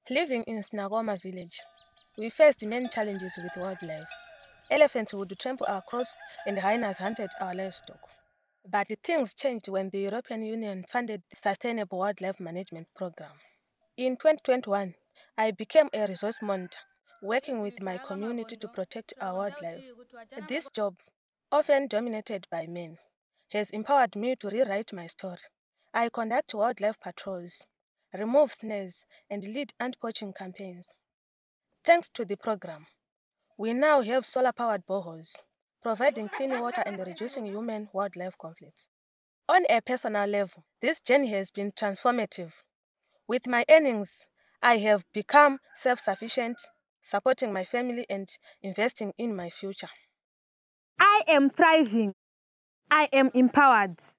Living in Snagoma village, we faced many challenges with wildlife. Elephants would trample our crops and hyenas hunted our livestock. But things changed when the European Union funded the Sustainable Wildlife Management Program. In 2021, I became a resource monitor, working with my community to protect our wildlife. This job, often dominated by men, has empowered me to rewrite my story. I conduct wildlife patrols, remove snares, and lead ant poaching campaigns. Thanks to the program, we now have solar-powered boreholes, providing clean water and reducing human-wildlife conflicts. On a personal level, this journey has been transformative. With my earnings, I have become self-sufficient, supporting my family and investing in my future. I am thriving. I am empowered.